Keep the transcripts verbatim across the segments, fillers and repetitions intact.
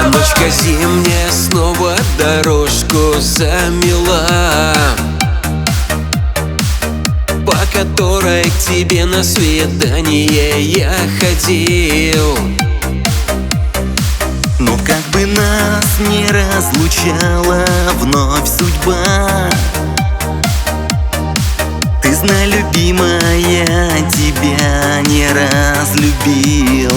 Ночка зимняя снова дорожку замела, по которой к тебе на свидание я ходил. Но как бы нас не разлучала вновь судьба, ты знай, любимая, тебя не разлюбил.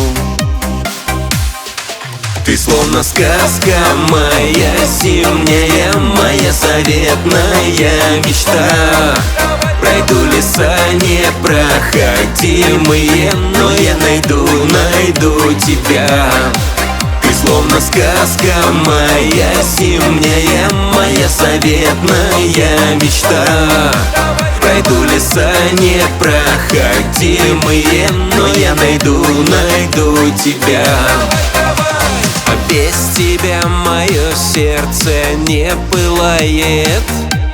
Ты словно сказка моя зимняя, моя заветная мечта. Пройду леса непроходимые, но я найду, найду тебя. Ты словно сказка моя зимняя, моя заветная мечта. Пройду леса непроходимые, но я найду, найду тебя. А без тебя мое сердце не пылает,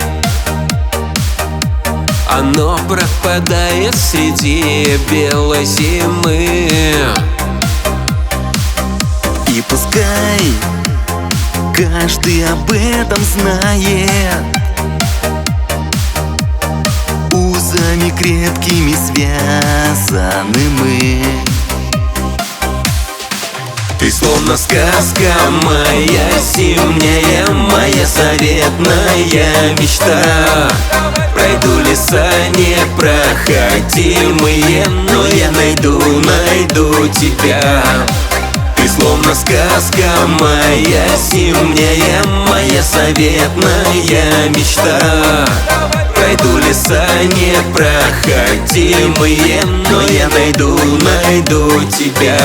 оно пропадает среди белой зимы. И пускай каждый об этом знает, узами крепкими связаны мы. Ты словно сказка моя зимняя, моя заветная мечта. Пройду леса непроходимые, но я найду, найду тебя. Ты словно сказка моя зимняя, моя заветная мечта. Пройду леса непроходимые, но я найду, найду тебя.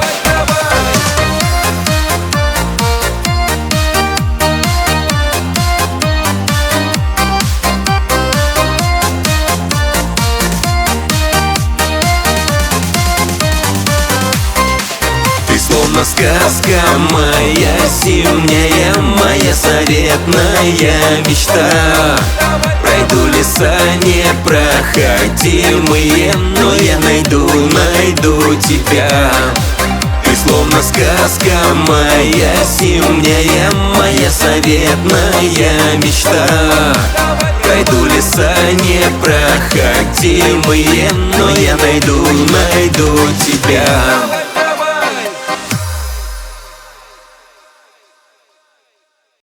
Словно сказка моя зимняя, моя заветная мечта. Пройду леса непроходимые, но я найду, найду тебя. Ты словно сказка моя зимняя, моя заветная мечта. Пройду леса непроходимые, но я найду, найду тебя.